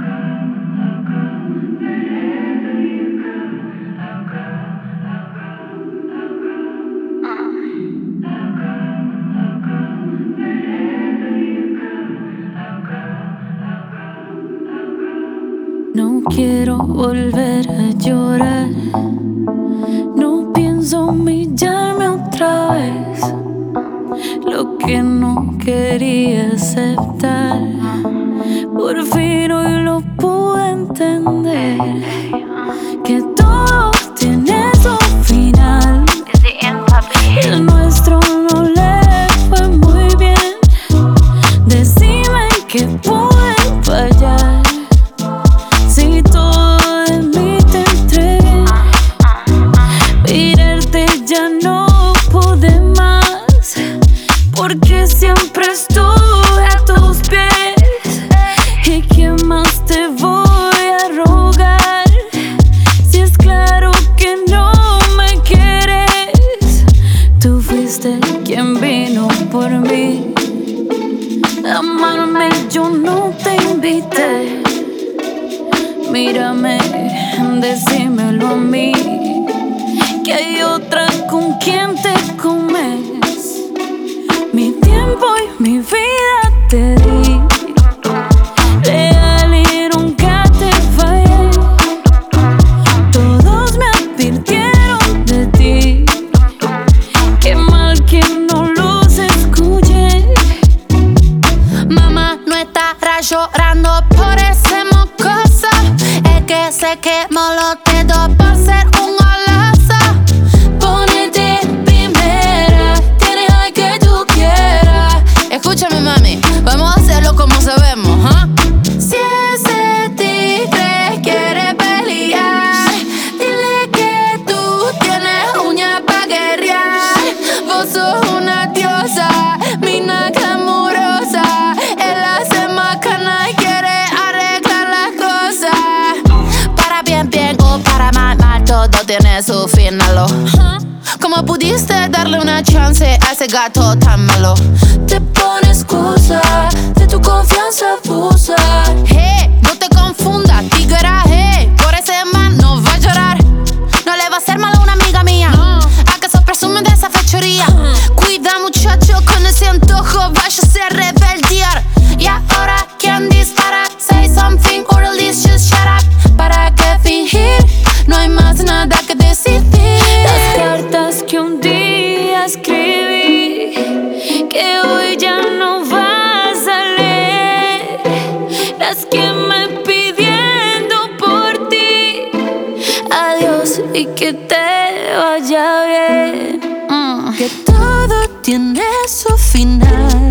No quiero volver a llorar. No pienso humillarme otra vez. Lo que no quería aceptar, por fin hoy lo pude entender. Que todo tiene su final. El nuestro no le fue muy bien. Decime que pude fallar. Si todo de mí te entregué, mirarte ya no pude más, porque siempre estuve a tus pies. ¿Y qué más te voy a rogar? Si es claro que no me quieres. Tú fuiste quien vino por mí. Amarme yo no te invité. Mírame, decímelo a mí, que hay otra con quien te comes. Mi tiempo y mi vida te di, leal y nunca te fallé. Todos me advirtieron de ti, qué mal que no los escuché. Mamá no estará llorando por ese mocoso. Es que se quemó los dedos por ser un goloso. Ponete primera, tienes al que tú quieras. Escúchame, mami, vamos a hacerlo como sabemos, ¿ah? Si ese tigre quiere pelear, dile que tú tienes uñas pa' guerrear. Vos sos una diosa, mina glamurosa. Él hace macana y quiere arreglar las cosas. Para bien, bien o para mal, mal, todo tiene su final. ¿Cómo pudiste darle una chance a ese gato tan malo? Te pone excusa, de tu confianza abusa. Hey, no te confundas, tiguera, hey. Por ese man no va a llorar. No le va a hacer mal a una amiga mía. ¿Acaso presume de esa fechoría? Cuida, muchacho, con ese antojo váyase a rebeldear. Y ahora, ¿quién dispara? Say something or at least just shut up. ¿Para qué fingir? No hay más nada que decidir. Las cartas que un día escribí, que hoy ya no vas a leer. Las que me pidiendo por ti. Adiós y que te vaya bien. Que todo tiene su final.